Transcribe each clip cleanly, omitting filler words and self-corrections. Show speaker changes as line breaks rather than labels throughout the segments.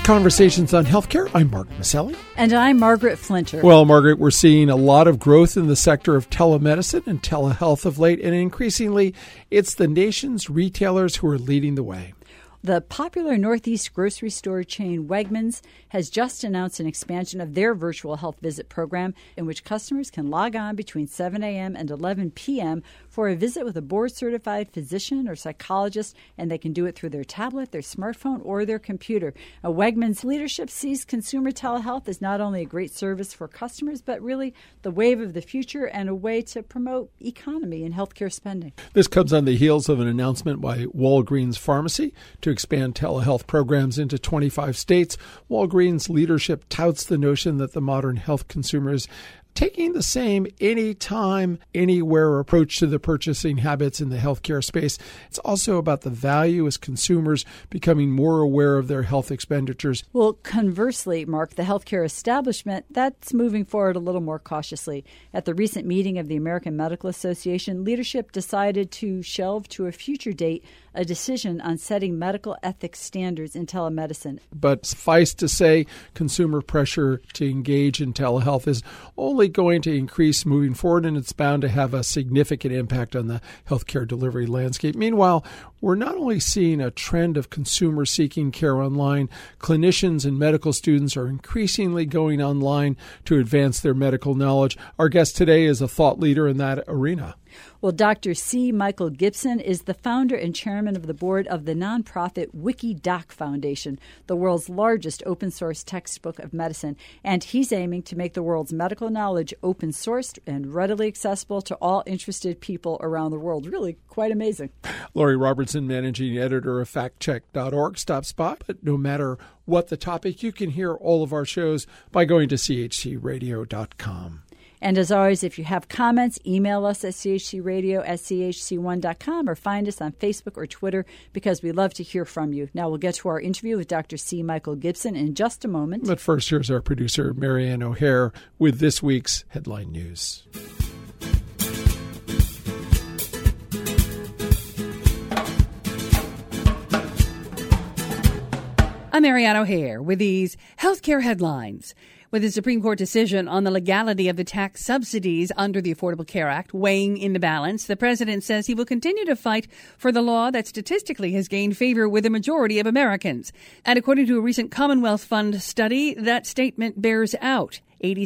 Conversations on Healthcare. I'm Mark Maselli.
And I'm Margaret Flinter.
Well, Margaret, we're seeing a lot of growth in the sector of telemedicine and telehealth of late, and increasingly, it's the nation's retailers who are leading the way.
The popular Northeast grocery store chain Wegmans has just announced an expansion of their virtual health visit program in which customers can log on between 7 a.m. and 11 p.m. for a visit with a board-certified physician or psychologist, and they can do it through their tablet, their smartphone, or their computer. Wegmans leadership sees consumer telehealth as not only a great service for customers, but really the wave of the future and a way to promote economy and healthcare spending.
This comes on the heels of an announcement by Walgreens Pharmacy to expand telehealth programs into 25 states. Walgreens leadership touts the notion that the modern health consumer is taking the same anytime, anywhere approach to the purchasing habits in the healthcare space. It's also about the value as consumers becoming more aware of their health expenditures.
Well, conversely, Mark, the healthcare establishment, that's moving forward a little more cautiously. At the recent meeting of the American Medical Association, leadership decided to shelve to a future date a decision on setting medical ethics standards in telemedicine.
But suffice to say, consumer pressure to engage in telehealth is only going to increase moving forward, and it's bound to have a significant impact on the healthcare delivery landscape. Meanwhile, we're not only seeing a trend of consumers seeking care online, clinicians and medical students are increasingly going online to advance their medical knowledge. Our guest today is a thought leader in that arena.
Well, Dr. C. Michael Gibson is the founder and chairman of the board of the nonprofit WikiDoc Foundation, the world's largest open-source textbook of medicine, and he's aiming to make the world's medical knowledge open-sourced and readily accessible to all interested people around the world. Really quite amazing.
Lori Robertson, managing editor of factcheck.org, stops by. But no matter what the topic, you can hear all of our shows by going to chcradio.com.
And as always, if you have comments, email us at chcradio@chc1.com or find us on Facebook or Twitter because we love to hear from you. Now we'll get to our interview with Dr. C. Michael Gibson in just a moment.
But first, here's our producer, Marianne O'Hare, with this week's headline news.
I'm Marianne O'Hare with these healthcare headlines. With the Supreme Court decision on the legality of the tax subsidies under the Affordable Care Act weighing in the balance, the president says he will continue to fight for the law that statistically has gained favor with the majority of Americans. And according to a recent Commonwealth Fund study, that statement bears out.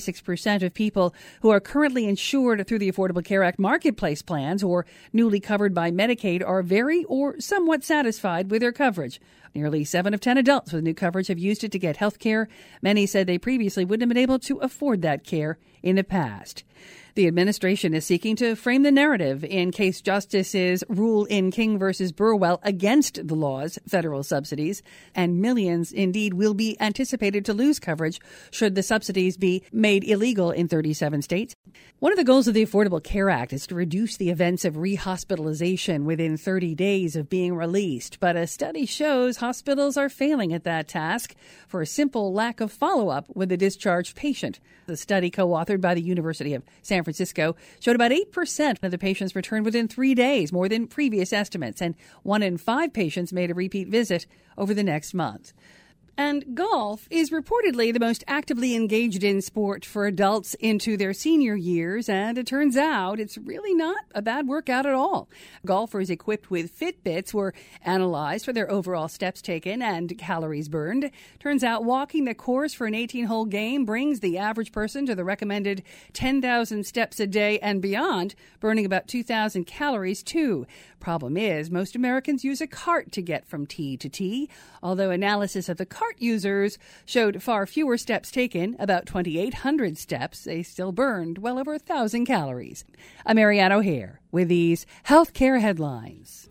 86% of people who are currently insured through the Affordable Care Act marketplace plans or newly covered by Medicaid are very or somewhat satisfied with their coverage. Nearly 7 of 10 adults with new coverage have used it to get health care. Many said they previously wouldn't have been able to afford that care in the past. The administration is seeking to frame the narrative in case justices rule in King versus Burwell against the law's federal subsidies, and millions indeed will be anticipated to lose coverage should the subsidies be made illegal in 37 states. One of the goals of the Affordable Care Act is to reduce the events of rehospitalization within 30 days of being released, but a study shows hospitals are failing at that task for a simple lack of follow-up with a discharged patient. The study, co-authored by the University of San Francisco, showed about 8% of the patients returned within 3 days, more than previous estimates, and 1 in 5 patients made a repeat visit over the next month. And golf is reportedly the most actively engaged in sport for adults into their senior years, and it turns out it's really not a bad workout at all. Golfers equipped with Fitbits were analyzed for their overall steps taken and calories burned. Turns out walking the course for an 18-hole game brings the average person to the recommended 10,000 steps a day and beyond, burning about 2,000 calories too. Problem is, most Americans use a cart to get from tee to tee, although analysis of the cart users showed far fewer steps taken, about 2,800 steps. They still burned well over 1,000 calories. I'm Marianne O'Hare with these healthcare headlines.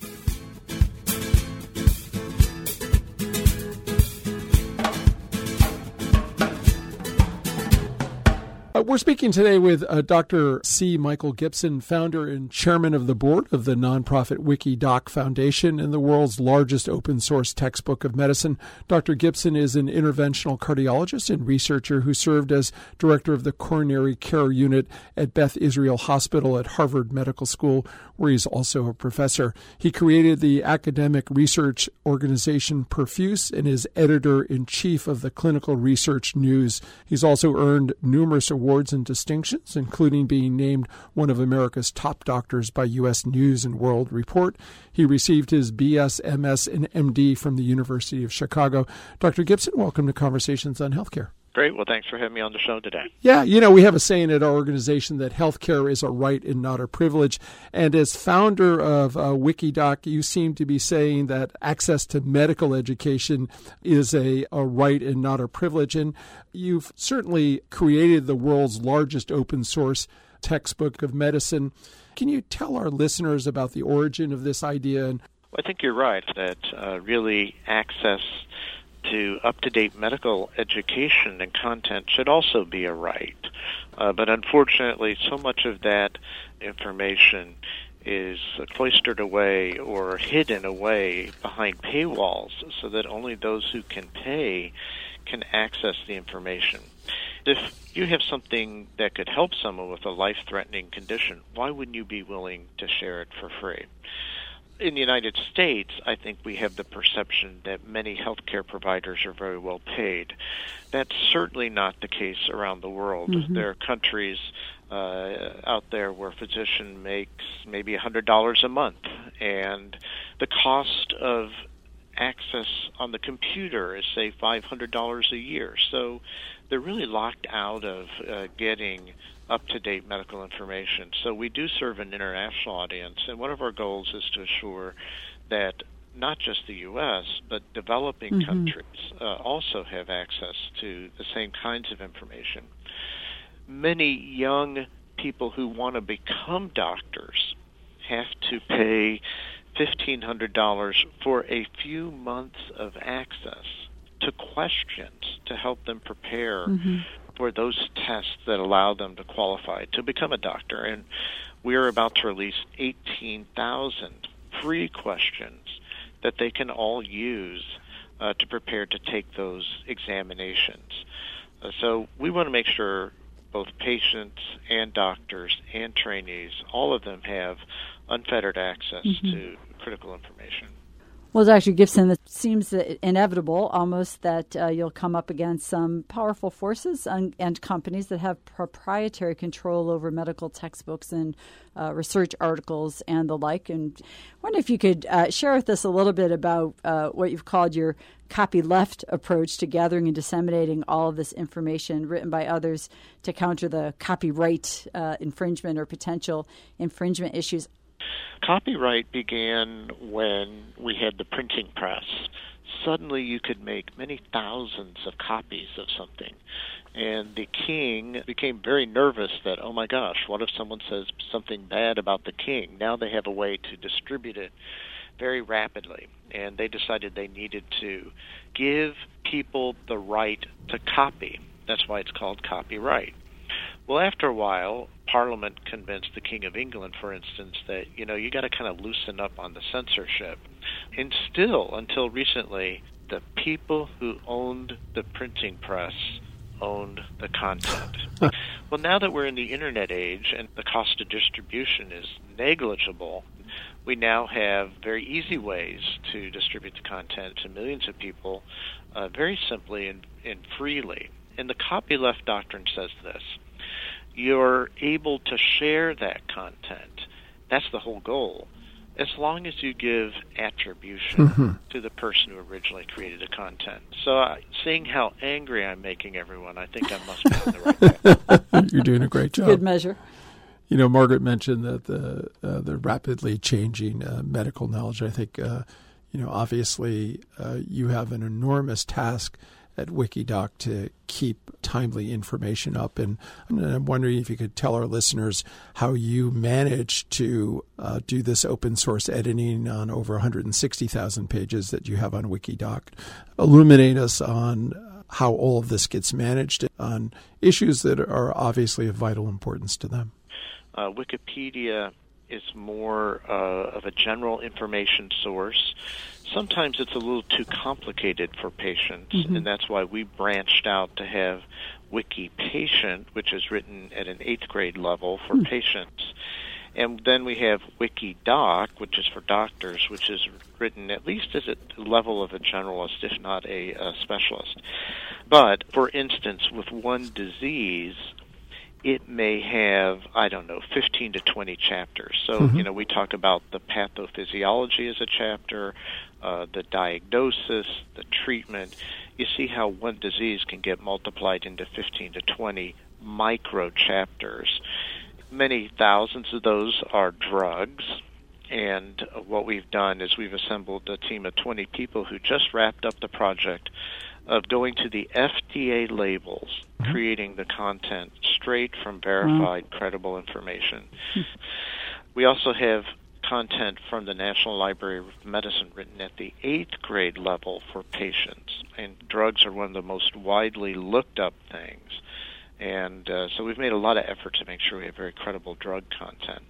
We're speaking today with Dr. C. Michael Gibson, founder and chairman of the board of the nonprofit WikiDoc Foundation and the world's largest open source textbook of medicine. Dr. Gibson is an interventional cardiologist and researcher who served as director of the coronary care unit at Beth Israel Hospital at Harvard Medical School, where he's also a professor. He created the academic research organization Perfuse and is editor-in-chief of the Clinical Research News. He's also earned numerous awards and distinctions, including being named one of America's top doctors by U.S. News and World Report. He received his BS, MS, and MD from the University of Chicago. Dr. Gibson, welcome to Conversations on Healthcare.
Great. Well, thanks for having me on the show today.
Yeah, we have a saying at our organization that healthcare is a right and not a privilege. And as founder of WikiDoc, you seem to be saying that access to medical education is a right and not a privilege. And you've certainly created the world's largest open source textbook of medicine. Can you tell our listeners about the origin of this idea?
I think you're right that really access to up-to-date medical education and content should also be a right. But unfortunately, so much of that information is cloistered away or hidden away behind paywalls so that only those who can pay can access the information. If you have something that could help someone with a life-threatening condition, why wouldn't you be willing to share it for free? In the United States, I think we have the perception that many healthcare providers are very well paid. That's certainly not the case around the world. Mm-hmm. There are countries out there where a physician makes maybe $100 a month, and the cost of access on the computer is, say, $500 a year. So they're really locked out of getting up-to-date medical information. So we do serve an international audience, and one of our goals is to assure that not just the U.S., but developing countries also have access to the same kinds of information. Many young people who want to become doctors have to pay $1,500 for a few months of access to questions to help them prepare for those tests that allow them to qualify to become a doctor. And we are about to release 18,000 free questions that they can all use to prepare to take those examinations. So we want to make sure both patients and doctors and trainees, all of them have unfettered access to critical information.
Well, Dr. Gibson, it seems inevitable almost that you'll come up against some powerful forces and companies that have proprietary control over medical textbooks and research articles and the like. And I wonder if you could share with us a little bit about what you've called your copyleft approach to gathering and disseminating all of this information written by others to counter the copyright infringement or potential infringement issues.
Copyright began when we had the printing press. Suddenly you could make many thousands of copies of something. And the king became very nervous that, oh my gosh, what if someone says something bad about the king? Now they have a way to distribute it very rapidly. And they decided they needed to give people the right to copy. That's why it's called copyright. Well, after a while, Parliament convinced the King of England, for instance, that, you got to kind of loosen up on the censorship. And still, until recently, the people who owned the printing press owned the content. Well, now that we're in the Internet age and the cost of distribution is negligible, we now have very easy ways to distribute the content to millions of people very simply and freely. And the copyleft doctrine says this. You're able to share that content. That's the whole goal. As long as you give attribution to the person who originally created the content. So seeing how angry I'm making everyone, I think I must be on the right path.
You're doing a great job.
Good measure.
Margaret mentioned that the rapidly changing medical knowledge. I think, obviously you have an enormous task at WikiDoc to keep timely information up. And I'm wondering if you could tell our listeners how you manage to do this open source editing on over 160,000 pages that you have on WikiDoc. Illuminate us on how all of this gets managed on issues that are obviously of vital importance to them.
Wikipedia is more of a general information source. Sometimes it's a little too complicated for patients, and that's why we branched out to have WikiPatient, which is written at an 8th grade level for patients. And then we have WikiDoc, which is for doctors, which is written at least at the level of a generalist, if not a specialist. But, for instance, with one disease, it may have, 15 to 20 chapters. So, we talk about the pathophysiology as a chapter, the diagnosis, the treatment. You see how one disease can get multiplied into 15 to 20 micro chapters. Many thousands of those are drugs, and what we've done is we've assembled a team of 20 people who just wrapped up the project of going to the FDA labels, creating the content straight from verified, credible information. We also have content from the National Library of Medicine written at the 8th grade level for patients, and drugs are one of the most widely looked up things. And so we've made a lot of effort to make sure we have very credible drug content.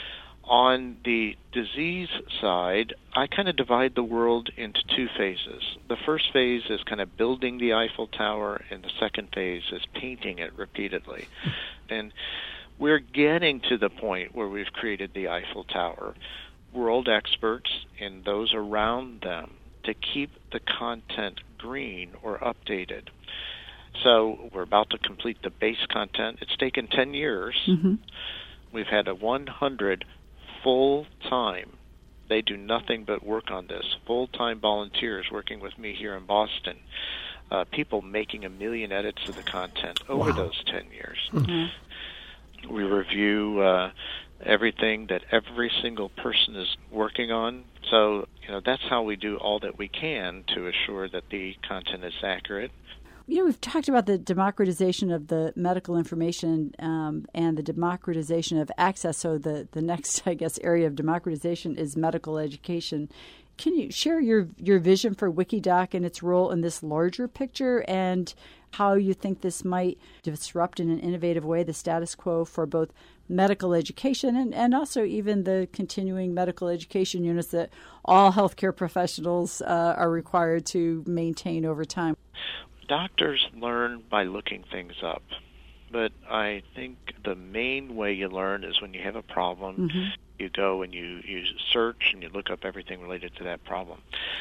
On the disease side, I kind of divide the world into 2 phases. The first phase is kind of building the Eiffel Tower, and the second phase is painting it repeatedly. And we're getting to the point where we've created the Eiffel Tower. World experts and those around them to keep the content green or updated. So we're about to complete the base content. It's taken 10 years. We've had 100 full-time, they do nothing but work on this, full-time volunteers working with me here in Boston, people making 1 million edits of the content over those 10 years. We review everything that every single person is working on. So, that's how we do all that we can to assure that the content is accurate.
We've talked about the democratization of the medical information and the democratization of access. So the next, area of democratization is medical education. Can you share your vision for WikiDoc and its role in this larger picture and how you think this might disrupt in an innovative way the status quo for both medical education and also even the continuing medical education units that all healthcare professionals are required to maintain over time?
Doctors learn by looking things up, but I think the main way you learn is when you have a problem, you go and you search and you look up everything related to that problem.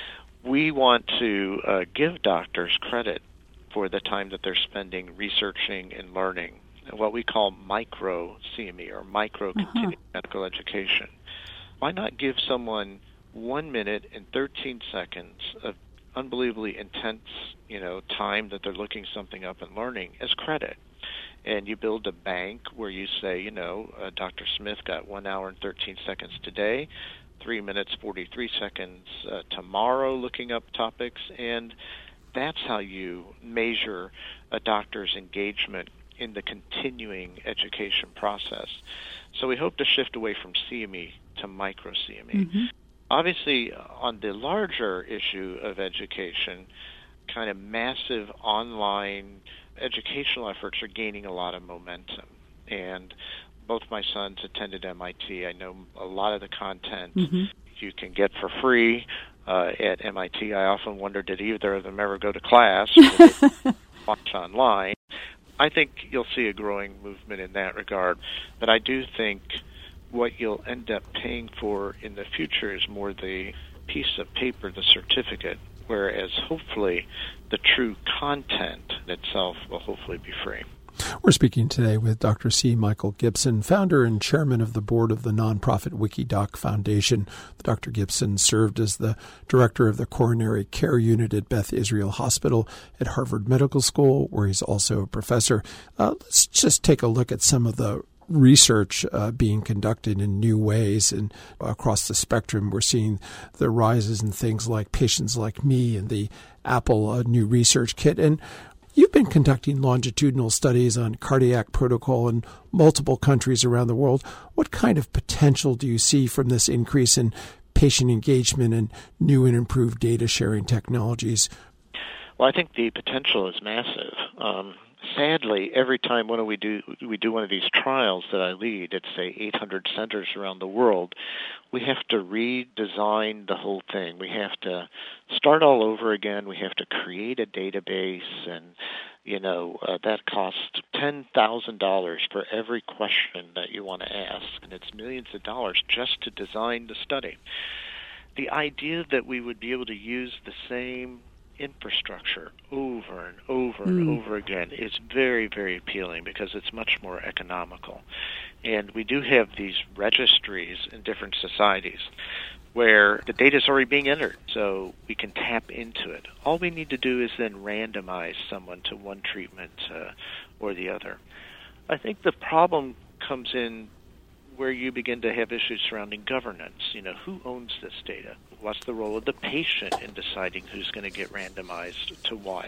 We want to give doctors credit for the time that they're spending researching and learning, what we call micro CME or micro continuing medical education. Why not give someone 1 minute and 13 seconds of unbelievably intense, time that they're looking something up and learning as credit? And you build a bank where you say, Dr. Smith got 1 hour and 13 seconds today, 3 minutes, 43 seconds tomorrow looking up topics, and that's how you measure a doctor's engagement in the continuing education process. So we hope to shift away from CME to micro CME. Obviously, on the larger issue of education, kind of massive online educational efforts are gaining a lot of momentum. And both my sons attended MIT. I know a lot of the content you can get for free at MIT. I often wonder, did either of them ever go to class or watch online? I think you'll see a growing movement in that regard. But I do think what you'll end up paying for in the future is more the piece of paper, the certificate, whereas hopefully the true content itself will hopefully be free.
We're speaking today with Dr. C. Michael Gibson, founder and chairman of the board of the nonprofit WikiDoc Foundation. Dr. Gibson served as the director of the coronary care unit at Beth Israel Hospital at Harvard Medical School, where he's also a professor. Let's just take a look at some of the research being conducted in new ways and across the spectrum. We're seeing the rises in things like Patients Like Me and the Apple New Research Kit. And you've been conducting longitudinal studies on cardiac protocol in multiple countries around the world. What kind of potential do you see from this increase in patient engagement and new and improved data sharing technologies?
Well, I think the potential is massive. Sadly, every time we do one of these trials that I lead at, say, 800 centers around the world, we have to redesign the whole thing. We have to start all over again. We have to create a database, and that costs $10,000 for every question that you want to ask, and it's millions of dollars just to design the study. The idea that we would be able to use the same infrastructure over and over and over again is very, very appealing because it's much more economical. And we do have these registries in different societies where the data is already being entered, so we can tap into it. All we need to do is then randomize someone to one treatment or the other. I think the problem comes in where you begin to have issues surrounding governance. Who owns this data? What's the role of the patient in deciding who's going to get randomized to what?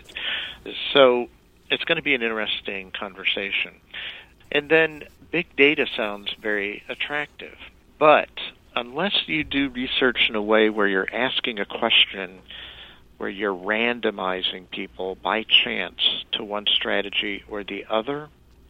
So it's going to be an interesting conversation. And then big data sounds very attractive, but unless you do research in a way where you're asking a question, where you're randomizing people by chance to one strategy or the other,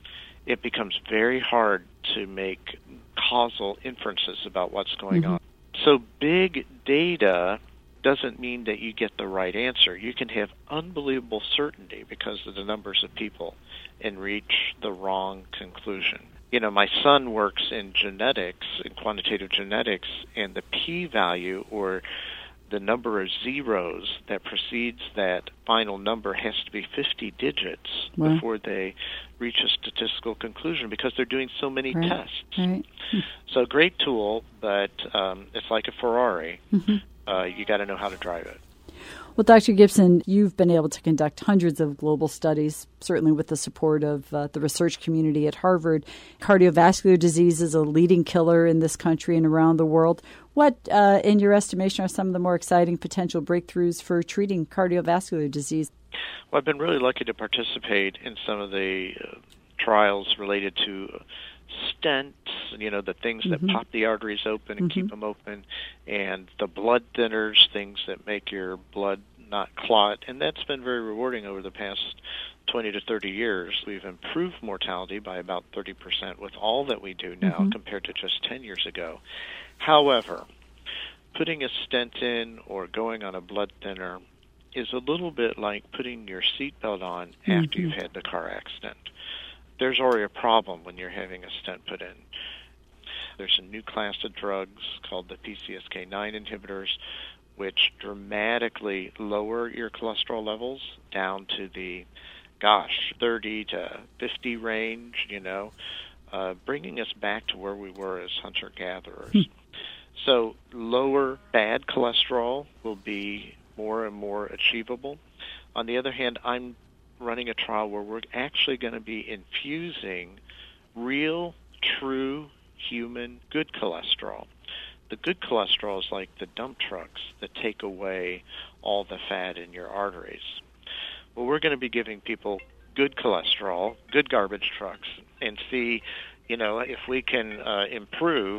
it becomes very hard to make causal inferences about what's going on. So big data doesn't mean that you get the right answer. You can have unbelievable certainty because of the numbers of people and reach the wrong conclusion. My son works in genetics, in quantitative genetics, and the p-value, or the number of zeros that precedes that final number, has to be 50 digits before they reach a statistical conclusion because they're doing so many tests.
Right.
So great tool, but it's like a Ferrari. You got to know how to drive it.
Well, Dr. Gibson, you've been able to conduct hundreds of global studies, certainly with the support of the research community at Harvard. Cardiovascular disease is a leading killer in this country and around the world. What, in your estimation, are some of the more exciting potential breakthroughs for treating cardiovascular disease?
Well, I've been really lucky to participate in some of the trials related to stents, the things that pop the arteries open and keep them open, and the blood thinners, things that make your blood not clot. And that's been very rewarding over the past 20 to 30 years. We've improved mortality by about 30% with all that we do now compared to just 10 years ago. However, putting a stent in or going on a blood thinner is a little bit like putting your seatbelt on after you've had the car accident. There's already a problem when you're having a stent put in. There's a new class of drugs called the PCSK9 inhibitors, which dramatically lower your cholesterol levels down to the, 30 to 50 range, bringing us back to where we were as hunter-gatherers. So lower bad cholesterol will be more and more achievable. On the other hand, I'm running a trial where we're actually going to be infusing real, true, human good cholesterol. The good cholesterol is like the dump trucks that take away all the fat in your arteries. Well, we're going to be giving people good cholesterol, good garbage trucks, and see, if we can improve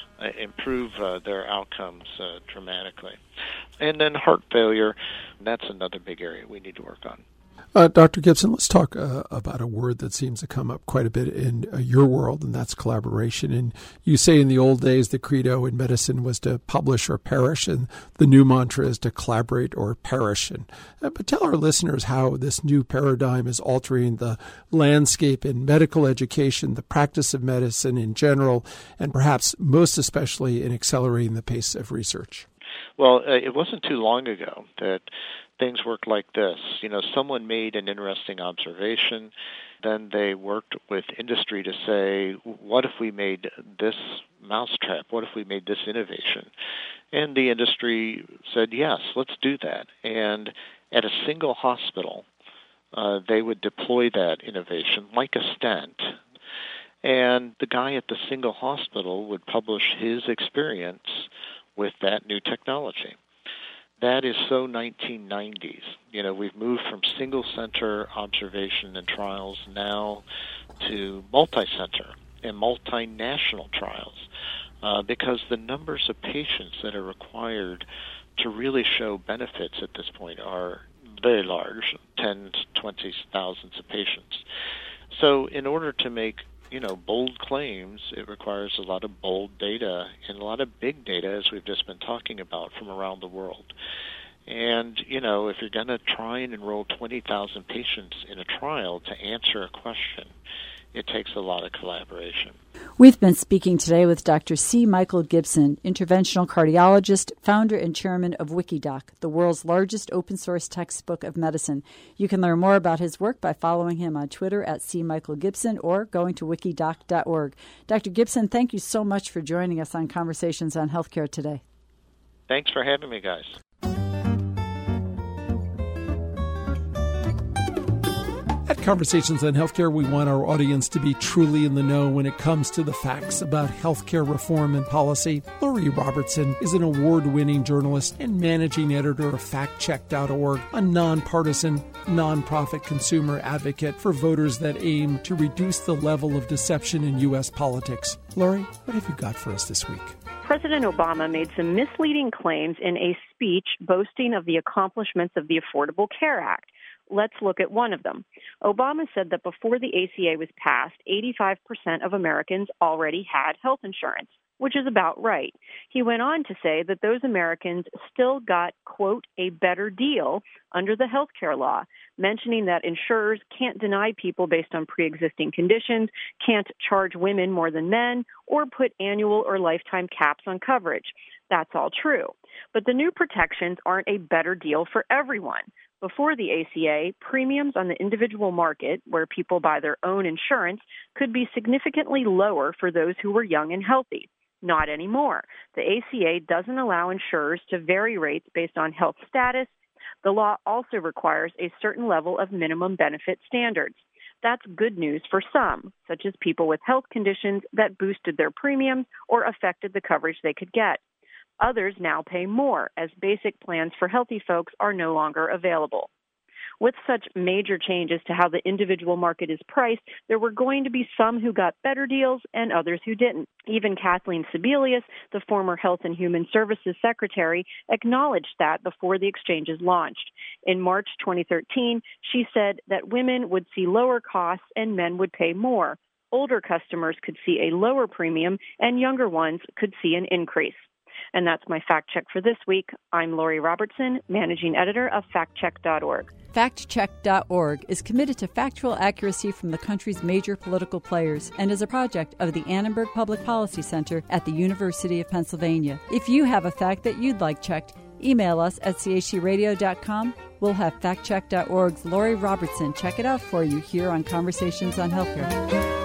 their outcomes dramatically. And then heart failure, that's another big area we need to work on.
Dr. Gibson, let's talk about a word that seems to come up quite a bit in your world, and that's collaboration. And you say in the old days the credo in medicine was to publish or perish, and the new mantra is to collaborate or perish. But tell our listeners how this new paradigm is altering the landscape in medical education, the practice of medicine in general, and perhaps most especially in accelerating the pace of research.
Well, it wasn't too long ago that things worked like this. Someone made an interesting observation, then they worked with industry to say, what if we made this mousetrap? What if we made this innovation? And the industry said, yes, let's do that. And at a single hospital, they would deploy that innovation like a stent. And the guy at the single hospital would publish his experience with that new technology. That is so 1990s. We've moved from single-center observation and trials now to multi-center and multinational trials because the numbers of patients that are required to really show benefits at this point are very large, 10 to 20 thousands of patients. So in order to make bold claims, it requires a lot of bold data and a lot of big data, as we've just been talking about, from around the world. And, if you're going to try and enroll 20,000 patients in a trial to answer a question, it takes a lot of collaboration.
We've been speaking today with Dr. C. Michael Gibson, interventional cardiologist, founder and chairman of WikiDoc, the world's largest open-source textbook of medicine. You can learn more about his work by following him on Twitter at C. Michael Gibson or going to wikidoc.org. Dr. Gibson, thank you so much for joining us on Conversations on Healthcare today.
Thanks for having me, guys.
At Conversations on Healthcare, we want our audience to be truly in the know when it comes to the facts about healthcare reform and policy. Lori Robertson is an award-winning journalist and managing editor of FactCheck.org, a nonpartisan, nonprofit consumer advocate for voters that aim to reduce the level of deception in U.S. politics. Lori, what have you got for us this week?
President Obama made some misleading claims in a speech boasting of the accomplishments of the Affordable Care Act. Let's look at one of them. Obama said that before the ACA was passed, 85% of Americans already had health insurance, which is about right. He went on to say that those Americans still got, quote, a better deal under the health care law, mentioning that insurers can't deny people based on pre-existing conditions, can't charge women more than men, or put annual or lifetime caps on coverage. That's all true. But the new protections aren't a better deal for everyone. Before the ACA, premiums on the individual market, where people buy their own insurance, could be significantly lower for those who were young and healthy. Not anymore. The ACA doesn't allow insurers to vary rates based on health status. The law also requires a certain level of minimum benefit standards. That's good news for some, such as people with health conditions that boosted their premiums or affected the coverage they could get. Others now pay more, as basic plans for healthy folks are no longer available. With such major changes to how the individual market is priced, there were going to be some who got better deals and others who didn't. Even Kathleen Sebelius, the former Health and Human Services Secretary, acknowledged that before the exchanges launched. In March 2013, she said that women would see lower costs and men would pay more. Older customers could see a lower premium and younger ones could see an increase. And that's my fact check for this week. I'm Lori Robertson, managing editor of FactCheck.org.
FactCheck.org is committed to factual accuracy from the country's major political players and is a project of the Annenberg Public Policy Center at the University of Pennsylvania. If you have a fact that you'd like checked, email us at chcradio.com. We'll have FactCheck.org's Lori Robertson check it out for you here on Conversations on Healthcare.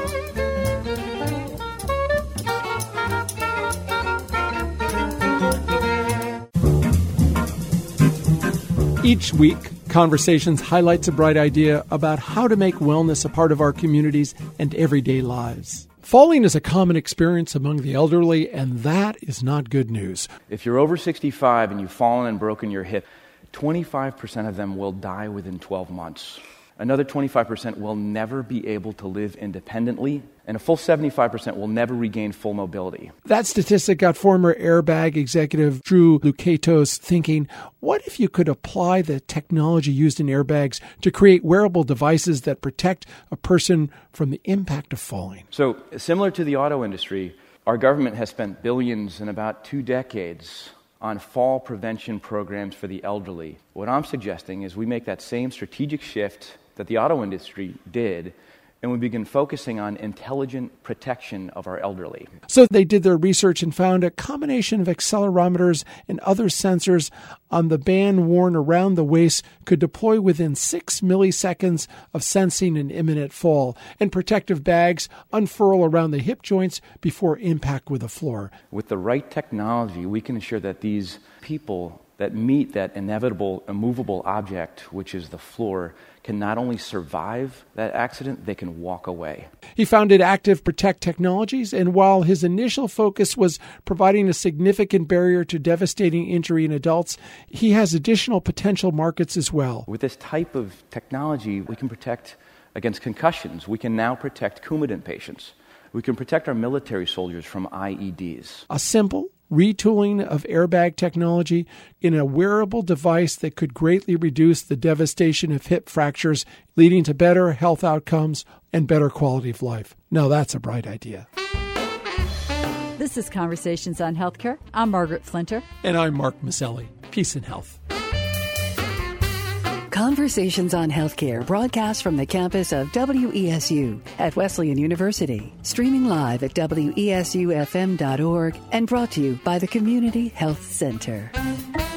Each week, Conversations highlights a bright idea about how to make wellness a part of our communities and everyday lives. Falling is a common experience among the elderly, and that is not good news.
If you're over 65 and you've fallen and broken your hip, 25% of them will die within 12 months. Another 25% will never be able to live independently, and a full 75% will never regain full mobility.
That statistic got former Airbag executive Drew Lucatos thinking, what if you could apply the technology used in airbags to create wearable devices that protect a person from the impact of falling?
So, similar to the auto industry, our government has spent billions in about 2 decades on fall prevention programs for the elderly. What I'm suggesting is we make that same strategic shift that the auto industry did, and we begin focusing on intelligent protection of our elderly.
So they did their research and found a combination of accelerometers and other sensors on the band worn around the waist could deploy within 6 milliseconds of sensing an imminent fall, and protective bags unfurl around the hip joints before impact with the floor.
With the right technology, we can ensure that these people that meet that inevitable, immovable object, which is the floor, can not only survive that accident, they can walk away.
He founded Active Protect Technologies, and while his initial focus was providing a significant barrier to devastating injury in adults, he has additional potential markets as well.
With this type of technology, we can protect against concussions. We can now protect Coumadin patients. We can protect our military soldiers from IEDs.
A simple, retooling of airbag technology in a wearable device that could greatly reduce the devastation of hip fractures, leading to better health outcomes and better quality of life. Now that's a bright idea.
This is Conversations on Healthcare. I'm Margaret Flinter.
And I'm Mark Mazzelli. Peace and health.
Conversations on Healthcare broadcast from the campus of WESU at Wesleyan University. Streaming live at WESUFM.org and brought to you by the Community Health Center.